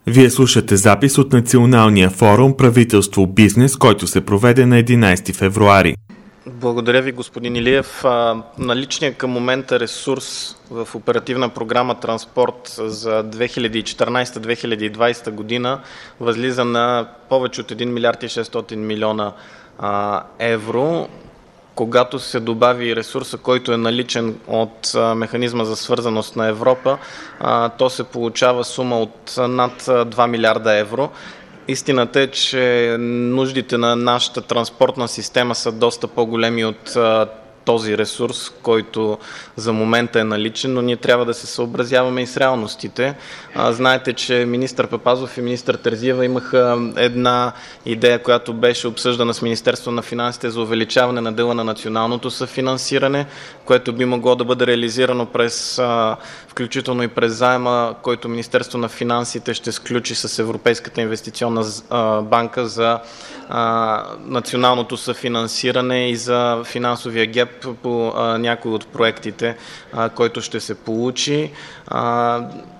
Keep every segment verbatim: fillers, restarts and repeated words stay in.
Вие слушате запис от Националния форум Правителство Бизнес, който се проведе на единайсети февруари. Благодаря ви, господин Илиев. Наличният към момента ресурс в оперативна програма Транспорт за две хиляди и четиринайсета - две хиляди и двайсета година възлиза на повече от един милиард и шестстотин милиона евро. Когато се добави ресурса, който е наличен от механизма за свързаност на Европа, то се получава сума от над два милиарда евро. Истината е, че нуждите на нашата транспортна система са доста по-големи от този ресурс, който за момента е наличен, но ние трябва да се съобразяваме и с реалностите. Знаете, че министър Папазов и министър Терзиева имаха една идея, която беше обсъждана с Министерство на финансите за увеличаване на дела на националното съфинансиране, което би могло да бъде реализирано през, включително и през заема, който Министерство на финансите ще сключи с Европейската инвестиционна банка за националното съфинансиране и за финансовия геп по а, някои от проектите, а, който ще се получи. А,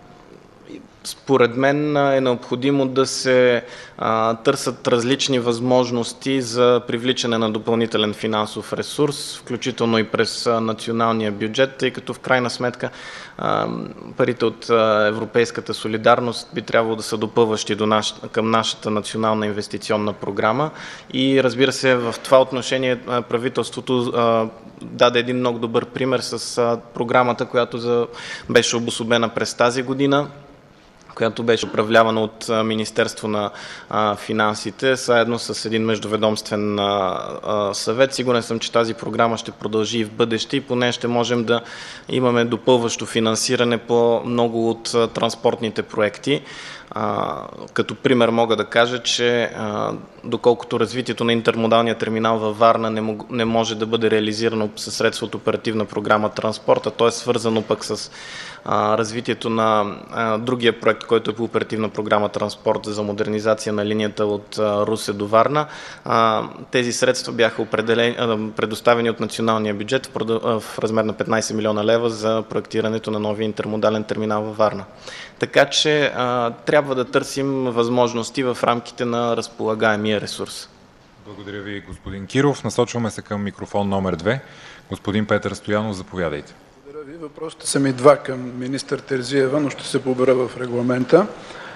според мен е необходимо да се а, търсят различни възможности за привличане на допълнителен финансов ресурс, включително и през а, националния бюджет, тъй като в крайна сметка а, парите от а, Европейската солидарност би трябвало да са допълващи до наш, към нашата национална инвестиционна програма. И разбира се, в това отношение а, правителството а, даде един много добър пример с а, програмата, която за, беше обособена през тази година, която беше управлявана от Министерство на а, финансите, заедно с един междуведомствен а, а, съвет. Сигурен съм, че тази програма ще продължи и в бъдеще и поне ще можем да имаме допълващо финансиране по много от а, транспортните проекти. А, като пример мога да кажа, че а, доколкото развитието на интермодалния терминал във Варна не, мог, не може да бъде реализирано със средства от оперативна програма Транспорта, то е свързано пък с а, развитието на а, другия проект, който е по оперативна програма Транспорт за модернизация на линията от а, Русе до Варна. А, тези средства бяха определени, а, предоставени от националния бюджет в, а, в размер на петнайсет милиона лева за проектирането на новия интермодален терминал във Варна. Така че а, трябва да търсим възможности в рамките на разполагаемия ресурс. Благодаря ви, господин Киров. Насочваме се към микрофон номер две. Господин Петър Стоянов, заповядайте. Благодаря ви. Въпросите са ми два към министър Терзиева, но ще се побера в регламента.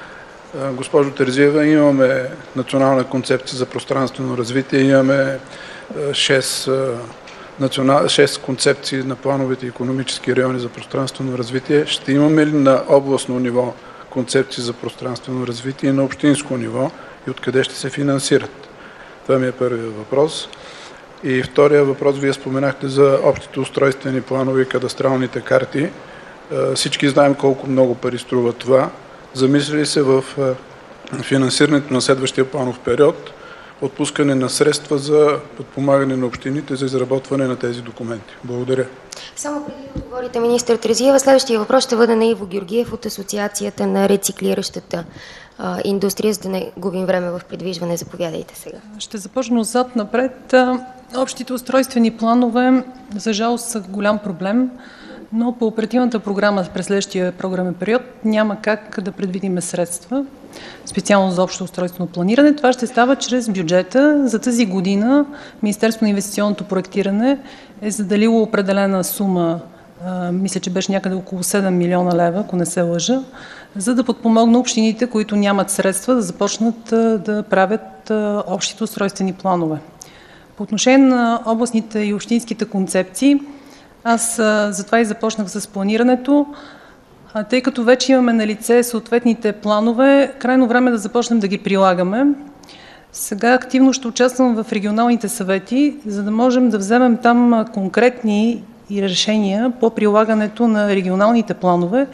Госпожо Терзиева, имаме национална концепция за пространствено развитие, имаме шест Национал... шест концепции на плановите икономически райони за пространствено развитие. Ще имаме ли на областно ниво концепции за пространствено развитие и на общинско ниво и откъде ще се финансират? Това ми е първият въпрос. И втория въпрос, вие споменахте за общите устройствени планове и кадастралните карти. Всички знаем колко много пари струва това. Замисли ли се в финансирането на следващия планов период отпускане на средства за подпомагане на общините за изработване на тези документи? Благодаря. Само преди да отговорите, министър Терзиева, следващия въпрос ще бъде на Иво Георгиев от Асоциацията на рециклиращата а, индустрия, за да не губим време в придвижване. Заповядайте сега. Ще започна отзад напред. Общите устройствени планове, за жалост, са голям проблем, но по оперативната програма през следващия програмен период няма как да предвидим средства специално за общо устройствено планиране. Това ще става чрез бюджета. За тази година Министерството на инвестиционното проектиране е заделило определена сума, а, мисля, че беше някъде около седем милиона лева, ако не се лъжа, за да подпомогна общините, които нямат средства, да започнат а, да правят а, общите устройствени планове. По отношение на областните и общинските концепции, аз а, затова и започнах с планирането. А, тъй като вече имаме на лице съответните планове, крайно време да започнем да ги прилагаме. Сега активно ще участвам в регионалните съвети, за да можем да вземем там конкретни решения по прилагането на регионалните планове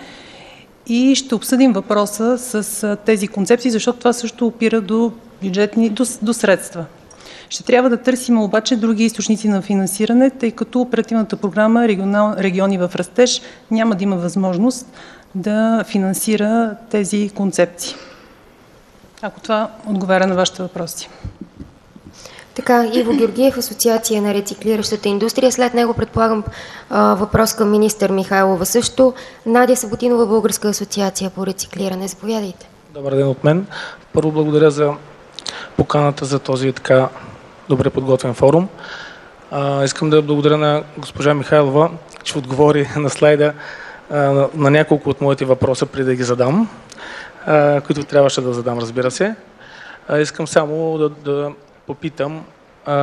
и ще обсъдим въпроса с тези концепции, защото това също опира до бюджетни, до, до средства. Ще трябва да търсим обаче други източници на финансиране, тъй като оперативната програма регионал, региони в растеж няма да има възможност да финансира тези концепции. Ако това отговаря на вашите въпроси. Така, Иво Георгиев, Асоциация на рециклиращата индустрия. След него предполагам въпрос към министър Михайлова също. Надя Саботинова, Българска асоциация по рециклиране. Заповядайте. Добър ден от мен. Първо благодаря за поканата за този така добре подготвен форум. А, искам да благодаря на госпожа Михайлова, че отговори на слайда а, на, на няколко от моите въпроса, преди да ги задам, а, които трябваше да задам, разбира се. А, искам само да, да попитам а,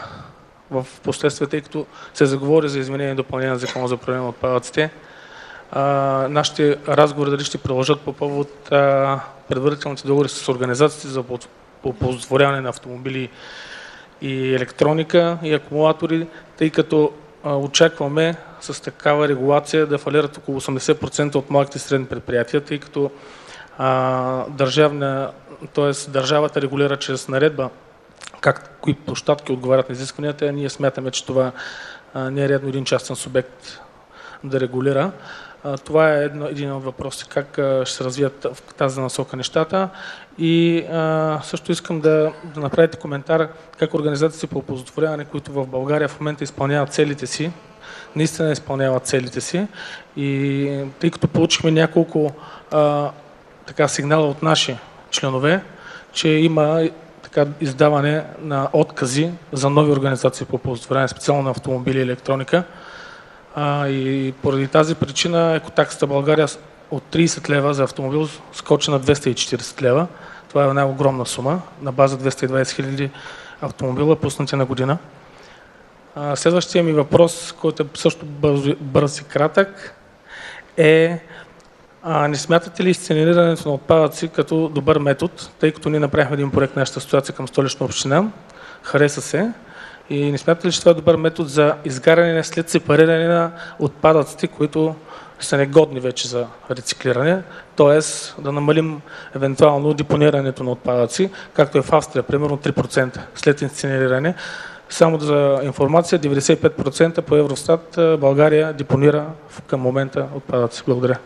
в последствие, тъй като се заговори за изменение и допълнение на Закона за управление на отпадъците, а, нашите разговори дали ще продължат по повод а, предварителните договори с организациите за оползотворяване на автомобили и електроника и акумулатори, тъй като а, очакваме с такава регулация да фалират около осемдесет процента от малките и средни предприятия, тъй като а, държавна, т.е. държавата регулира чрез наредба как, кои площадки отговарят на изискванията. Ние смятаме, че това а, не е редно един частен субект да регулира. А, това е едно, един от въпросите, как а, ще се развият в тази насока нещата. И а, също искам да, да направите коментар как организациите по оползотворяване, които в България в момента изпълняват целите си, наистина изпълняват целите си. И тъй като получихме няколко а, така, сигнала от наши членове, че има така, издаване на откази за нови организации по оползотворяване, специално на автомобили и електроника. А, и поради тази причина екотаксата България от трийсет лева за автомобил скочи на двеста и четирийсет лева. Това е една огромна сума, на база двеста и двайсет хиляди автомобила, пуснати на година. А, следващия ми въпрос, който е също бърз, бърз и кратък, е а, не смятате ли изценерирането на отпадъци като добър метод, тъй като ние направихме един проект на нашата асоциация към Столична община, хареса се, и не смятате ли, че това е добър метод за изгаряне след сепариране на отпадъците, които са негодни вече за рециклиране, т.е. да намалим евентуално депонирането на отпадъци, както е в Австрия, примерно три процента след инцинериране. Само за информация, деветдесет и пет процента по Евростат България депонира към момента отпадъци. Благодаря.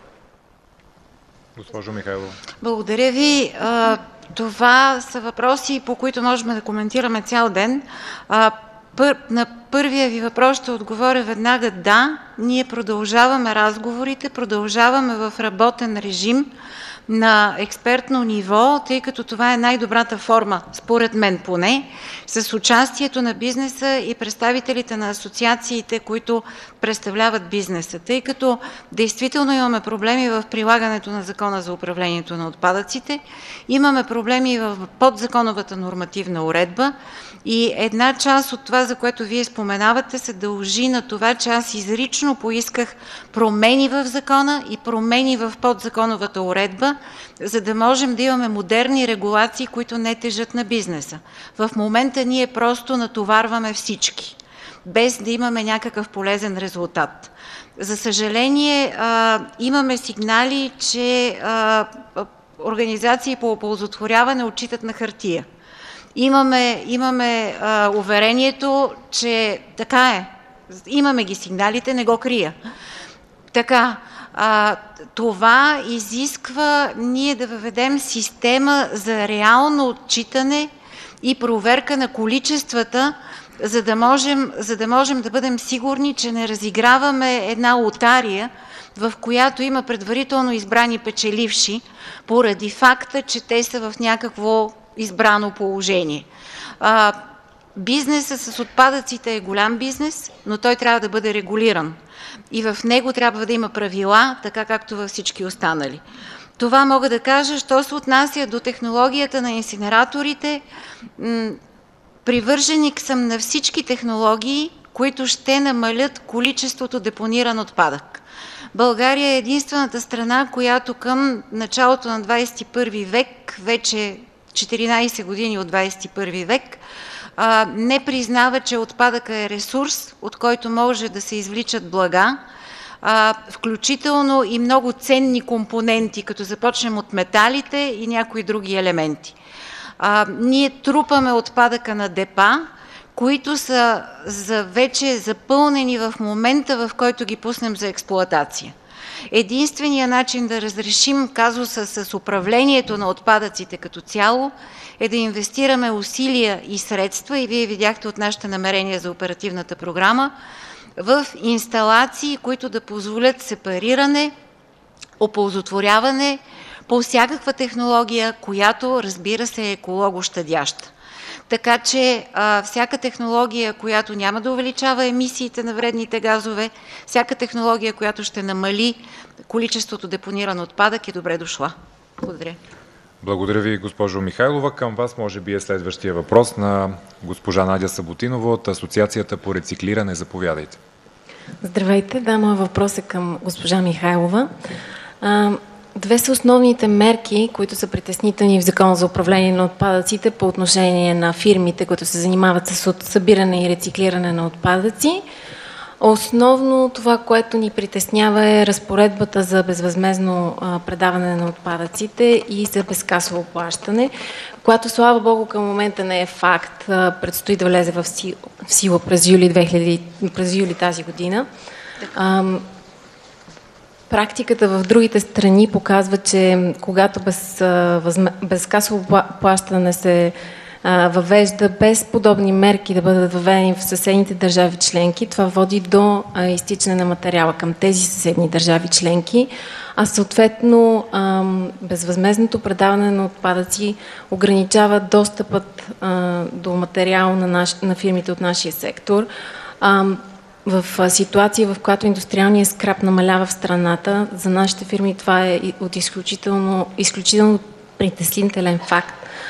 Госпожо Михайлова. Благодаря ви. Това са въпроси, по които можем да коментираме цял ден. Пър, на първия ви въпрос ще отговоря веднага да. Ние продължаваме разговорите, продължаваме в работен режим на експертно ниво, тъй като това е най-добрата форма, според мен поне, с участието на бизнеса и представителите на асоциациите, които представляват бизнеса. Тъй като действително имаме проблеми в прилагането на Закона за управлението на отпадъците, имаме проблеми в подзаконовата нормативна уредба и една част от това, за което вие споменавате, се дължи на това, че аз изрично поисках промени в закона и промени в подзаконовата уредба, за да можем да имаме модерни регулации, които не тежат на бизнеса. В момента ние просто натоварваме всички, без да имаме някакъв полезен резултат. За съжаление, а, имаме сигнали, че а, организации по оползотворяване отчитат на хартия. Имаме, имаме а, уверението, че така е. Имаме ги сигналите, не го крия. Така, а, това изисква ние да въведем система за реално отчитане и проверка на количествата, за да можем, за да можем да бъдем сигурни, че не разиграваме една лотария, в която има предварително избрани печеливши, поради факта, че те са в някакво избрано положение. А, бизнесът с отпадъците е голям бизнес, но той трябва да бъде регулиран. И в него трябва да има правила, така както във всички останали. Това мога да кажа, що се отнася до технологията на инсинераторите. Привърженик съм на всички технологии, които ще намалят количеството депониран отпадък. България е единствената страна, която към началото на двадесет и първи век, вече четиринадесет години от двадесет и първи век, не признава, че отпадъка е ресурс, от който може да се извличат блага, включително и много ценни компоненти, като започнем от металите и някои други елементи. Ние трупаме отпадъка на депа, които са за вече запълнени в момента, в който ги пуснем за експлоатация. Единственият начин да разрешим казуса с управлението на отпадъците като цяло е да инвестираме усилия и средства, и вие видяхте от нашите намерения за оперативната програма, в инсталации, които да позволят сепариране, оползотворяване, по всякаква технология, която, разбира се, е екологощадяща. Така че а, всяка технология, която няма да увеличава емисиите на вредните газове, всяка технология, която ще намали количеството депониран отпадък, е добре дошла. Благодаря. Благодаря ви, госпожо Михайлова. Към вас може би е следващия въпрос на госпожа Надя Саботинова от Асоциацията по рециклиране. Заповядайте. Здравейте, да, моят въпрос е към госпожа Михайлова. А, две са основните мерки, които са притеснителни в Закона за управление на отпадъците по отношение на фирмите, които се занимават с събиране и рециклиране на отпадъци. Основно това, което ни притеснява, е разпоредбата за безвъзмездно а, предаване на отпадъците и за безкасово плащане, което, слава Богу, към момента не е факт. А, предстои да влезе в сила, в сила през, юли две хиляди, през юли тази година. А, практиката в другите страни показва, че когато без, а, възме, безкасово плащане се въвежда без подобни мерки да бъдат въведени в съседните държави членки, това води до а, изтичане на материала към тези съседни държави членки, а съответно а, безвъзмездното предаване на отпадъци ограничава достъпът а, до материал на, наш, на фирмите от нашия сектор. А, в ситуация, в която индустриалният скрап намалява в страната, за нашите фирми това е от изключително, изключително притеснителен факт.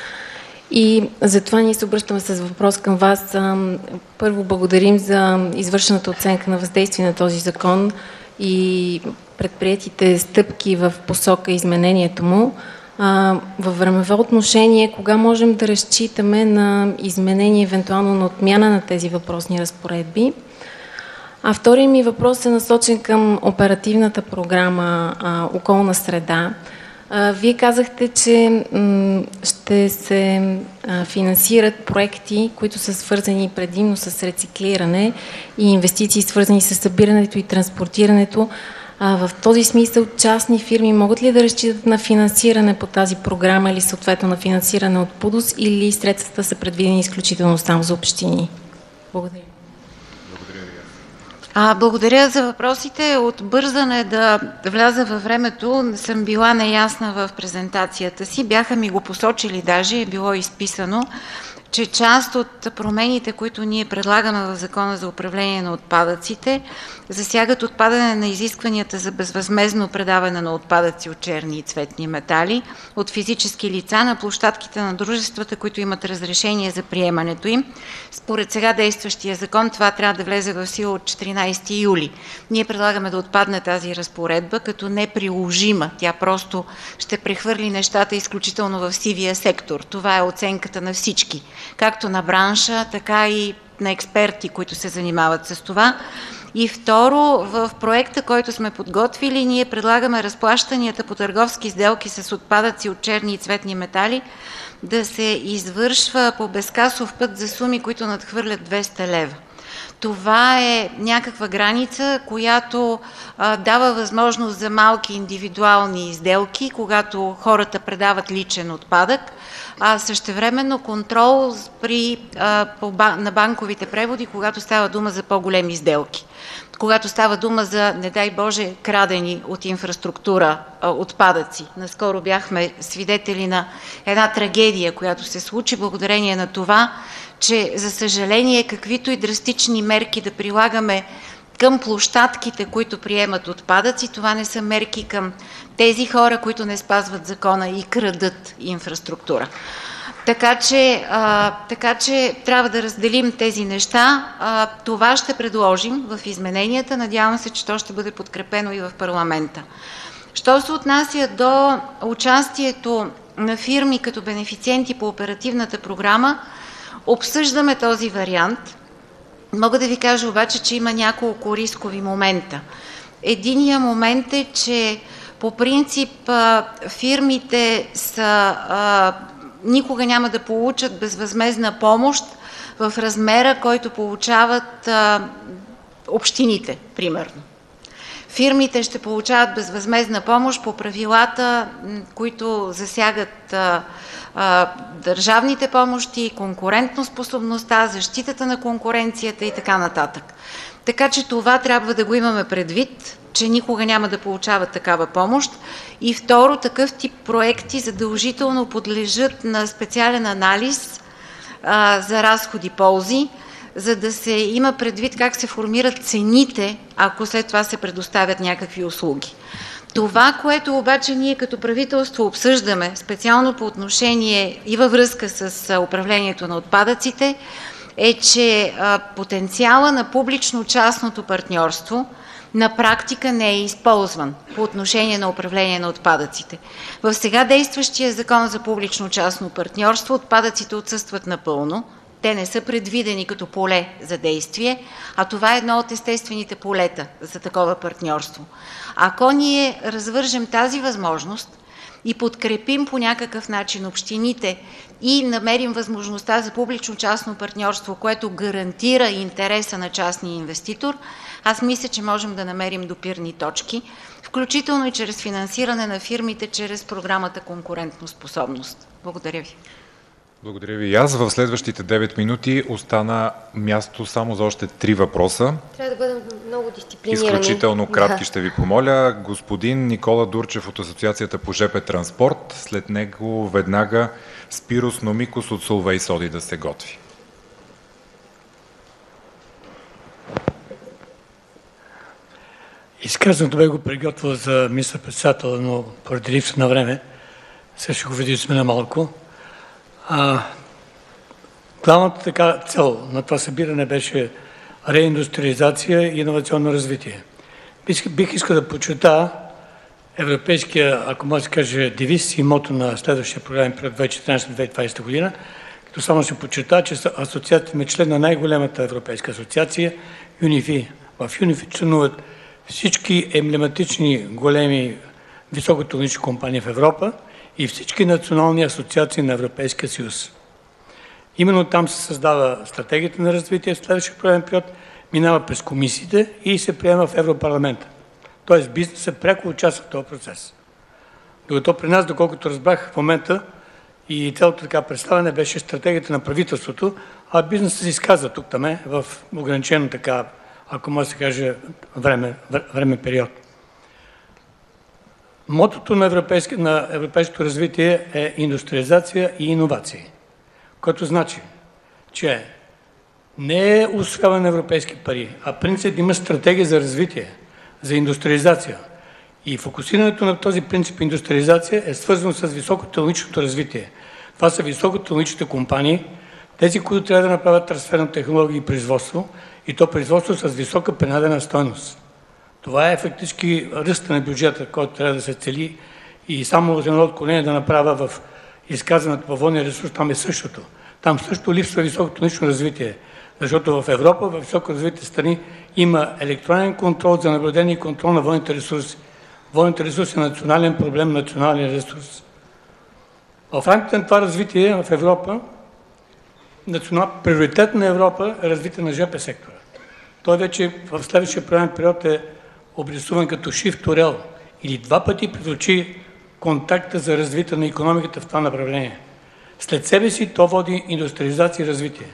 И затова ние се обръщаме с въпрос към вас. Първо благодарим за извършената оценка на въздействие на този закон и предприетите стъпки в посока изменението му. Във времево отношение, кога можем да разчитаме на изменение, евентуално на отмяна на тези въпросни разпоредби? А вторият ми въпрос е насочен към оперативната програма «Околна среда». Вие казахте, че ще се финансират проекти, които са свързани предимно с рециклиране и инвестиции, свързани с събирането и транспортирането. В този смисъл частни фирми могат ли да разчитат на финансиране по тази програма или съответно на финансиране от ПУДОС, или средствата са предвидени изключително само за общини? Благодаря. А, благодаря за въпросите. От бързане да вляза във времето, не съм била неясна в презентацията си. Бяха ми го посочили даже, е било изписано, че част от промените, които ние предлагаме в Закона за управление на отпадъците, засягат отпадане на изискванията за безвъзмездно предаване на отпадъци от черни и цветни метали от физически лица на площадките на дружествата, които имат разрешение за приемането им. Според сега действащия закон това трябва да влезе в сила от четиринайсети юли. Ние предлагаме да отпадне тази разпоредба като неприложима. Тя просто ще прехвърли нещата изключително в сивия сектор. Това е оценката на всички, както на бранша, така и на експерти, които се занимават с това. И второ, в проекта, който сме подготвили, ние предлагаме разплащанията по търговски сделки с отпадъци от черни и цветни метали да се извършва по безкасов път за суми, които надхвърлят двеста лева. Това е някаква граница, която а, дава възможност за малки индивидуални сделки, когато хората предават личен отпадък, а същевременно контрол при, а, по, на банковите преводи, когато става дума за по-големи сделки. Когато става дума за, не дай Боже, крадени от инфраструктура а, отпадъци. Наскоро бяхме свидетели на една трагедия, която се случи благодарение на това, че, за съжаление, каквито и драстични мерки да прилагаме към площадките, които приемат отпадъци, това не са мерки към тези хора, които не спазват закона и крадат инфраструктура. Така че, а, така че трябва да разделим тези неща. А, това ще предложим в измененията. Надявам се, че то ще бъде подкрепено и в парламента. Що се отнася до участието на фирми като бенефициенти по оперативната програма, обсъждаме този вариант. Мога да ви кажа обаче, че има няколко рискови момента. Единият момент е, че по принцип фирмите са, а, никога няма да получат безвъзмездна помощ в размера, който получават а, общините, примерно. Фирмите ще получават безвъзмездна помощ по правилата, които засягат а, държавните помощи, конкурентоспособността, защитата на конкуренцията и така нататък. Така че това трябва да го имаме предвид, че никога няма да получават такава помощ. И второ, такъв тип проекти задължително подлежат на специален анализ а, за разходи-ползи, за да се има предвид как се формират цените, ако след това се предоставят някакви услуги. Това, което обаче ние като правителство обсъждаме, специално по отношение и във връзка с управлението на отпадъците, е, че а, потенциала на публично-частното партньорство на практика не е използван по отношение на управление на отпадъците. В сега действащия закон за публично-частно партньорство отпадъците отсъстват напълно. Те не са предвидени като поле за действие, а това е едно от естествените полета за такова партньорство. Ако ние развържем тази възможност и подкрепим по някакъв начин общините и намерим възможността за публично-частно партньорство, което гарантира интереса на частния инвеститор, аз мисля, че можем да намерим допирни точки, включително и чрез финансиране на фирмите, чрез програмата конкурентоспособност. Благодаря ви. Благодаря ви и аз. В следващите девет минути остана място само за още три въпроса. Трябва да бъдем много дисциплинирани. Изключително кратки да. ще ви помоля. Господин Никола Дурчев от Асоциацията по ЖП транспорт, след него веднага Спирос Номикос от Солвей Соди да се готви. Изказването бе го приготвил за министър-председател, но поради липса на време, сега ще го видим сме на малко. А, главната така цел на това събиране беше реиндустриализация и иновационно развитие. Бих, бих искал да подчертая европейския, ако може да се каже, девиз и мото на следващия програмен период две хиляди и четиринадесета - две хиляди и двадесета година, като само ще подчертая, че асоциацията е член на най-голямата европейска асоциация ЮНИФИ. В ЮНИФИ членуват всички емблематични големи високотехнологични компании в Европа и всички национални асоциации на Европейския съюз. Именно там се създава стратегията на развитие в следващия програмен период, минава през комисиите и се приема в Европарламента. Тоест бизнесът пряко участва в този процес. Докато при нас, доколкото разбрах в момента, и цялото така представяне беше стратегията на правителството, а бизнесът се изказва тук-таме в ограничено така, ако може да се каже, време, време период. Мотото на, европейски, на европейското развитие е индустриализация и иновации, което значи, че не е усвояване на европейски пари, а принцип да има стратегия за развитие, за индустриализация. И фокусирането на този принцип индустриализация е свързано с високотехнологичното развитие. Това са високотехнологичните компании, тези, които трябва да направят трансфер на технологии и производство, и то производство с висока принадена стойност. Това е фактически ръста на бюджета, който трябва да се цели, и само едно отклонение да направя в изказването по водния ресурс, там е същото. Там също липсва високотехнологично развитие, защото в Европа, в високо развитите страни, има електронен контрол за наблюдение и контрол на водните ресурси. Водните ресурси е национален проблем, национален ресурс. В рамките на това развитие в Европа, национал... приоритет на Европа е развитие на ЖП сектора. Той вече в следващия програмен период е обрисуван като Shift to Rail, или два пъти призочи контакта за развитие на икономиката в това направление. След себе си то води индустриализация и развитие.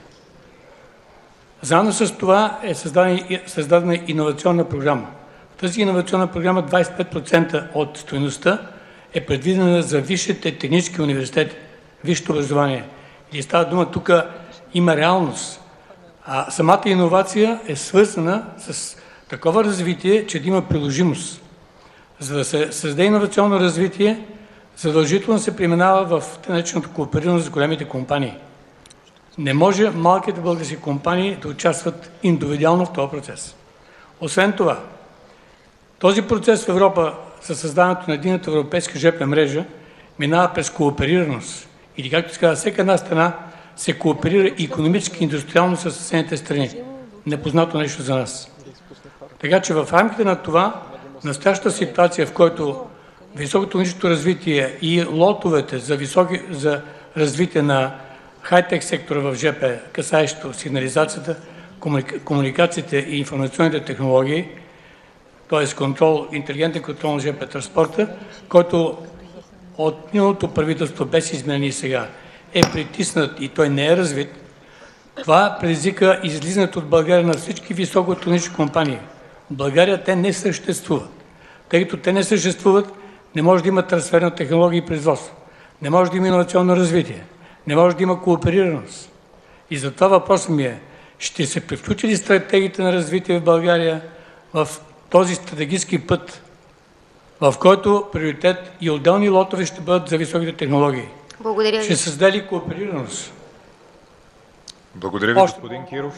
Заедно с това е създадена, създадена иновационна програма. В тази иновационна програма двадесет и пет процента от стойността е предвидена за висшите технически университети, висшето образование. И става дума, тук има реалност. А самата иновация е свързана с такова развитие, че да има приложимост. За да се създаде иновационно развитие, задължително се преминава в нареченото кооперираност с големите компании. Не може малките български компании да участват индивидуално в този процес. Освен това, този процес в Европа със създаването на единната европейска жп мрежа минава през кооперираност. Или както се казва, всяка една страна се кооперира икономически и индустриално с съседните страни. Непознато нещо за нас. Така че в рамките на това, настоящата ситуация, в който високотехнологичното развитие и лотовете за, високи, за развитие на хай-тек сектора в ЖП, касаещо сигнализацията, комуникациите и информационните технологии, т.е. контрол, интелигентен контрол на ЖП транспорта, който от миналото правителство, без изменение сега, е притиснат и той не е развит, това предизвика излизането от България на всички високотехнологични компании. В България те не съществуват. Тъй като те не съществуват, не може да има трансфер на технологии и производство. Не може да има иновационно развитие. Не може да има кооперираност. И затова въпросът ми е, ще се превключи ли стратегията на развитие в България в този стратегически път, в който приоритет и отделни лотове ще бъдат за високите технологии? Благодаря ви. Ще създаде ли кооперираност? Благодаря ви, господин Киров.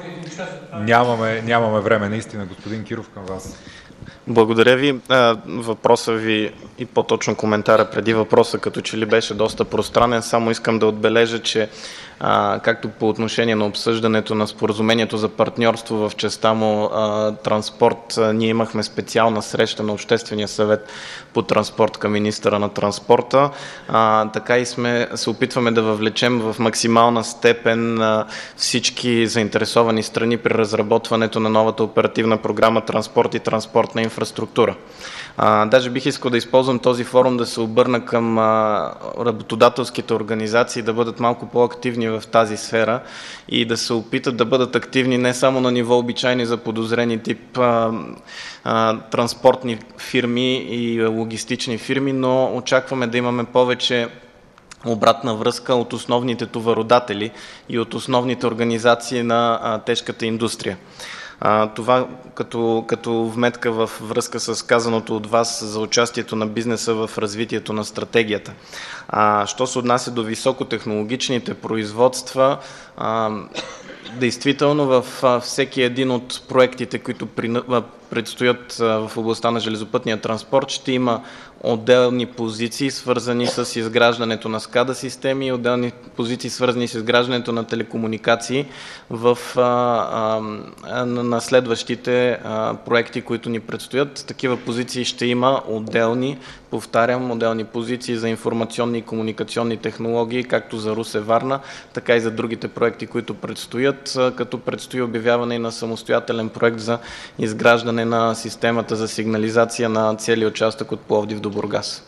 Нямаме, нямаме време, наистина, господин Киров, към вас. Благодаря ви. Въпросът ви и по-точно коментара преди въпроса, като че ли беше доста пространен. Само искам да отбележа, че а, както по отношение на обсъждането на споразумението за партньорство в частта му а, транспорт, а, ние имахме специална среща на Обществения съвет по транспорт към министъра на транспорта. А, така и сме, се опитваме да въвлечем в максимална степен а, всички заинтересовани страни при разработването на новата оперативна програма Транспорт и транспортна инфраструктура. А, даже бих искал да използвам този форум да се обърна към а, работодателските организации да бъдат малко по-активни в тази сфера и да се опитат да бъдат активни не само на ниво обичайни заподозрени тип а, а, транспортни фирми и логистични фирми, но очакваме да имаме повече обратна връзка от основните товародатели и от основните организации на а, тежката индустрия. А, това като, като вметка в връзка с казаното от вас за участието на бизнеса в развитието на стратегията. А, що се отнася до високотехнологичните производства, а, действително в а, всеки един от проектите, които при, а, предстоят а, в областта на железопътния транспорт, ще има отделни позиции, свързани с изграждането на скада системи и отделни позиции, свързани с изграждането на телекомуникации в а, а, на следващите а, проекти, които ни предстоят. Такива позиции ще има отделни, повтарям, отделни позиции за информационни и комуникационни технологии, както за Русе-Варна, така и за другите проекти, които предстоят, като предстои обявяване и на самостоятелен проект за изграждане на системата за сигнализация на целия участък от Пловдив до Бургас.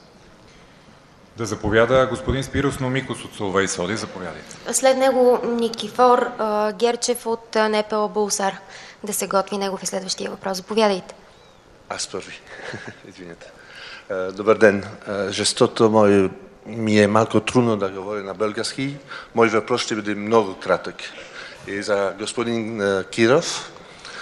Да заповяда господин Спирос Номикос от Соловей Соди. Заповядайте. След него Никифор а, Герчев от НПО Булсар. Да се готви негов и следващия въпрос. Заповядайте. Аз първи. Извинете. Добър ден. Жестото мой ми е малко трудно да говоря на български. Мой въпрос ще бъде много кратък. И за господин Киров,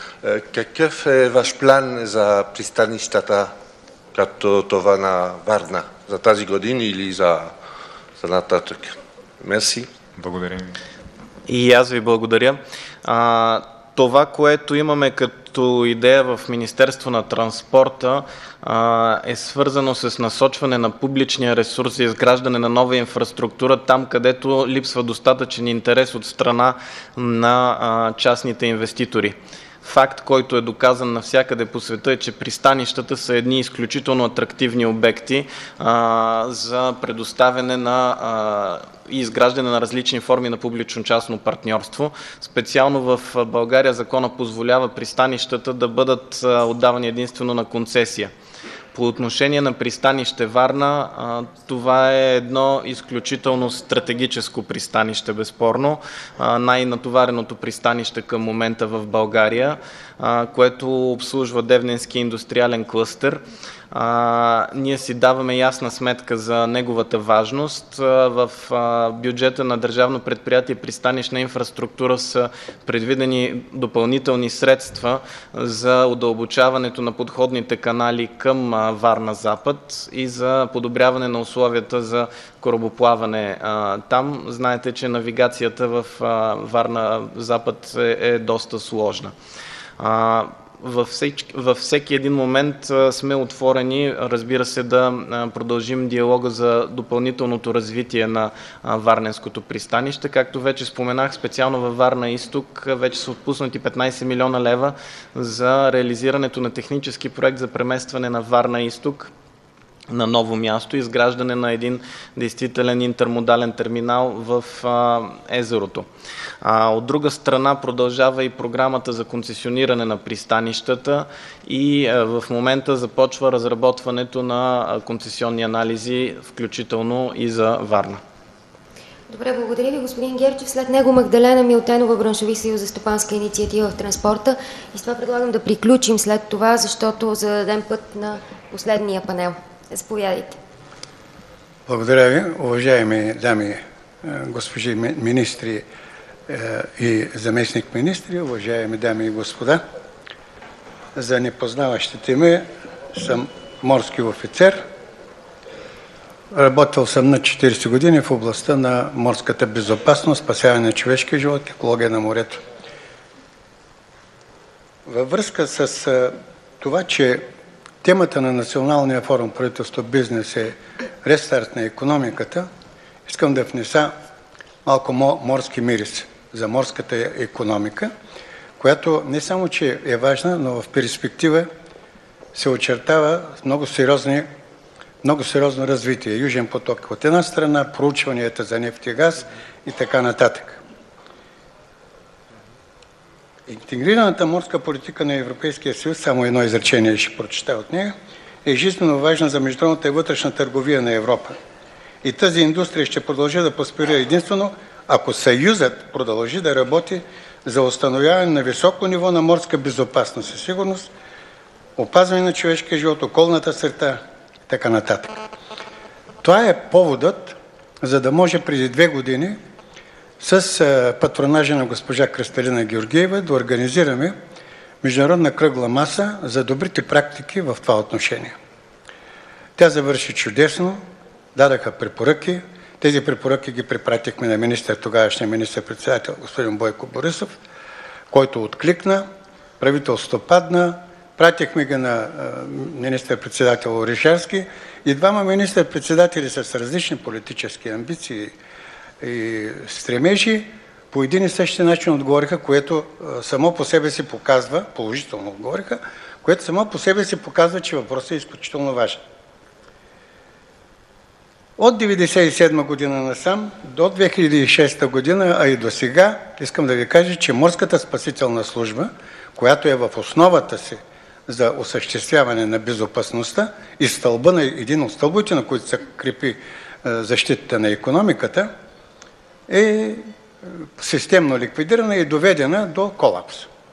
какъв е ваш план за пристанищата, като това на Варна, за тази година или за, за нататък? Мерси. Благодаря ви. И аз ви благодаря. А, това, което имаме като идея в Министерство на транспорта, а, е свързано с насочване на публичния ресурс за изграждане на нова инфраструктура там, където липсва достатъчен интерес от страна на а, частните инвеститори. Факт, който е доказан навсякъде по света, е, че пристанищата са едни изключително атрактивни обекти а, за предоставяне на а, и изграждане на различни форми на публично-частно партньорство. Специално в България закона позволява пристанищата да бъдат а, отдавани единствено на концесия. По отношение на пристанище Варна, това е едно изключително стратегическо пристанище, безспорно. Най-натовареното пристанище към момента в България, което обслужва Девненски индустриален клъстер. А, ние си даваме ясна сметка за неговата важност. А, в а, бюджета на Държавно предприятие пристанищна инфраструктура са предвидени допълнителни средства за удълбочаването на подходните канали към а, Варна-Запад и за подобряване на условията за корабоплаване а, там. Знаете, че навигацията в а, Варна-Запад е, е доста сложна. А, Във всеки, във всеки един момент а, сме отворени, разбира се, да а, продължим диалога за допълнителното развитие на а, Варненското пристанище. Както вече споменах, специално във Варна Изток вече са отпуснати петнайсет милиона лева за реализирането на технически проект за преместване на Варна Изток на ново място, изграждане на един действителен интермодален терминал в а, езерото. А, от друга страна продължава и програмата за концесиониране на пристанищата и а, в момента започва разработването на а, концесионни анализи, включително и за Варна. Добре, благодаря ви, господин Герчев. След него Магдалена Милтенова, Браншови съюз за стопанска инициатива в транспорта. И с това предлагам да приключим след това, защото за да дадем път на последния панел. Заповядайте. Благодаря ви, уважаеми дами, госпожи министри и заместник министри, уважаеми дами и господа. За непознаващите ме, съм морски офицер. Работил съм на четиридесет години в областта на морската безопасност, спасяване на човешкия живот, екология на морето. Във връзка с това, че темата на Националния форум правителство бизнес е рестарт на икономиката, искам да внеса малко морски мирис за морската икономика, която не само, че е важна, но в перспектива се очертава много сериозни много сериозно развитие. Южен поток от една страна, проучванията за нефт и газ и така нататък. Интегрираната морска политика на Европейския съюз, само едно изречение ще прочета от нея, е жизненно важна за международната и вътрешна търговия на Европа. И тази индустрия ще продължи да просперира единствено, ако Съюзът продължи да работи за установяване на високо ниво на морска безопасност и сигурност, опазване на човешкия живот, околната среда, така нататък. Това е поводът, за да може преди две години с патронажа на госпожа Кристалина Георгиева да организираме международна кръгла маса за добрите практики в това отношение. Тя завърши чудесно, дадаха препоръки. Тези препоръки ги препратихме на министър, тогавашния министър-председател господин Бойко Борисов, който откликна, правителството падна, пратихме ги на министър-председател Орешарски и двама министър-председатели с различни политически амбиции и стремежи по един и същи начин отговориха, което само по себе си показва, положително отговориха, което само по себе си показва, че въпросът е изключително важен. От деветдесет и седма година насам до две хиляди и шеста година, а и до сега, искам да ви кажа, че морската спасителна служба, която е в основата си за осъществяване на безопасността и стълба на един от стълбовете, на които се крепи защитата на икономиката, е системно ликвидирана и доведена до колапс.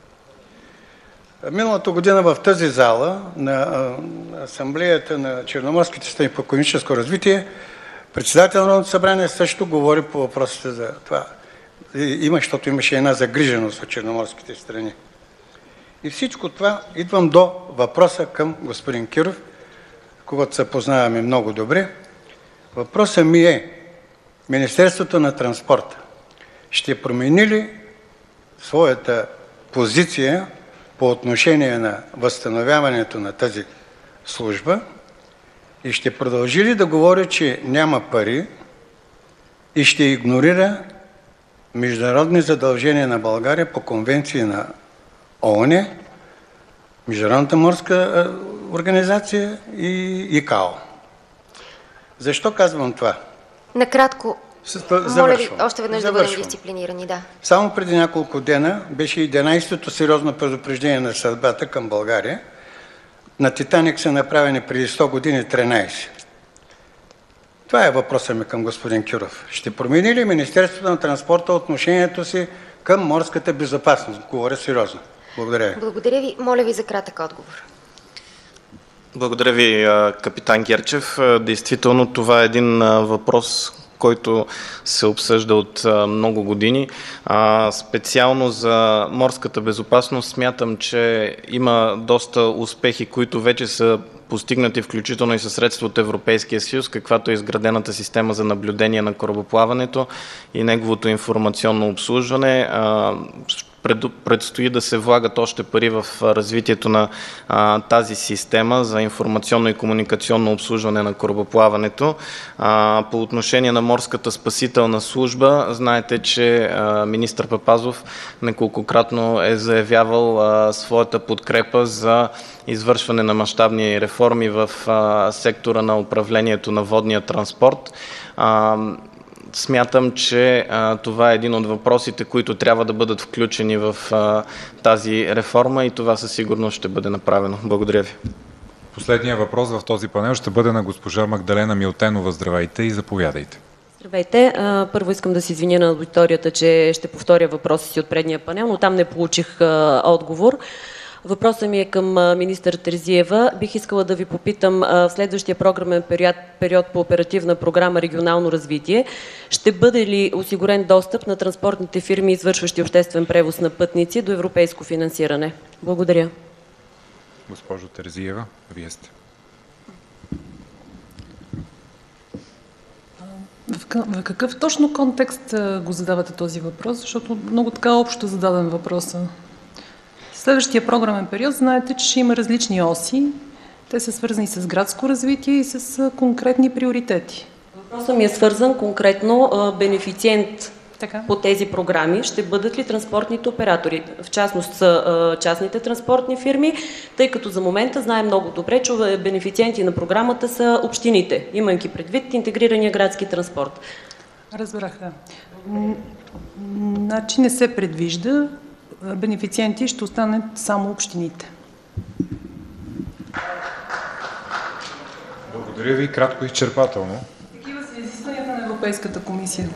Миналата година в тази зала на Асамблеята на Черноморските страни по икономическо развитие председател на Народното събрание също говори по въпросите за това. Има, защото имаше една загриженост от черноморските страни. И всичко това идвам до въпроса към господин Киров, когато се познаваме много добре. Въпросът ми е: Министерството на транспорта ще промени ли своята позиция по отношение на възстановяването на тази служба и ще продължи ли да говори, че няма пари и ще игнорира международни задължения на България по конвенции на ООН, Международната морска организация и ИКАО? Защо казвам това? Накратко, Завършвам. моля ви още веднъж Завършвам. да бъдем дисциплинирани. Да. Само преди няколко дена беше единайсетото сериозно предупреждение на съдбата към България. На Титаник са направени преди сто години тринайсет. Това е въпросът ми към господин Киров. Ще промени ли Министерството на транспорта отношението си към морската безопасност? Говоря сериозно. Благодаря ви. Благодаря ви. Моля ви за кратък отговор. Благодаря ви, капитан Герчев. Действително това е един въпрос, който се обсъжда от много години. Специално за морската безопасност смятам, че има доста успехи, които вече са постигнати, включително и със средства от Европейския съюз, каквато е изградената система за наблюдение на корабоплаването и неговото информационно обслужване. предстои да се влагат още пари в развитието на а, тази система за информационно и комуникационно обслужване на корабоплаването. А, по отношение на морската спасителна служба, знаете, че а, министър Папазов неколкократно е заявявал а, своята подкрепа за извършване на мащабни реформи в а, сектора на управлението на водния транспорт. А, Смятам, че а, това е един от въпросите, които трябва да бъдат включени в а, тази реформа и това със сигурност ще бъде направено. Благодаря ви. Последният въпрос в този панел ще бъде на госпожа Магдалена Милтенова. Здравейте и заповядайте. Здравейте. Първо искам да се извиня на аудиторията, че ще повторя въпроса си от предния панел, но там не получих а, отговор. Въпросът ми е към министър Терзиева. Бих искала да ви попитам в следващия програмен период, период по оперативна програма регионално развитие, ще бъде ли осигурен достъп на транспортните фирми, извършващи обществен превоз на пътници, до европейско финансиране? Благодаря. Госпожо Терзиева, вие сте. В какъв точно контекст го задавате този въпрос? Защото много така общо зададен въпроса. Следващия програмен период, знаете, че ще има различни оси. Те са свързани с градско развитие и с конкретни приоритети. Въпросът ми е свързан конкретно бенефициент така по тези програми. Ще бъдат ли транспортните оператори? В частност са частните транспортни фирми, тъй като за момента знаем много добре, че бенефициенти на програмата са общините, имайки предвид интегрирания градски транспорт. Разбрах. Значи не се предвижда. Бенефициенти ще останат само общините. Благодаря ви. Кратко и изчерпателно. Такива са изискванията на Европейската комисия.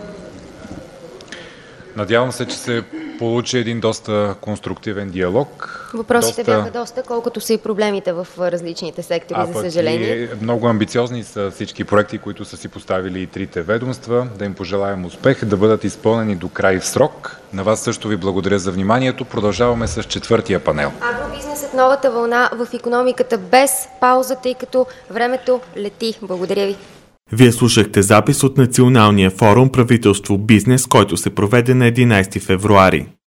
Надявам се, че се получи един доста конструктивен диалог. Въпросите доста... бяха доста, колкото са и проблемите в различните сектори, а за съжаление. А много амбициозни са всички проекти, които са си поставили и трите ведомства. Да им пожелаем успех, да бъдат изпълнени до край в срок. На вас също ви благодаря за вниманието. Продължаваме с четвъртия панел. Агробизнесът, новата вълна в икономиката без пауза, тъй като времето лети. Благодаря ви. Вие слушахте запис от Националния форум Правителство Бизнес, който се проведе на единайсети февруари.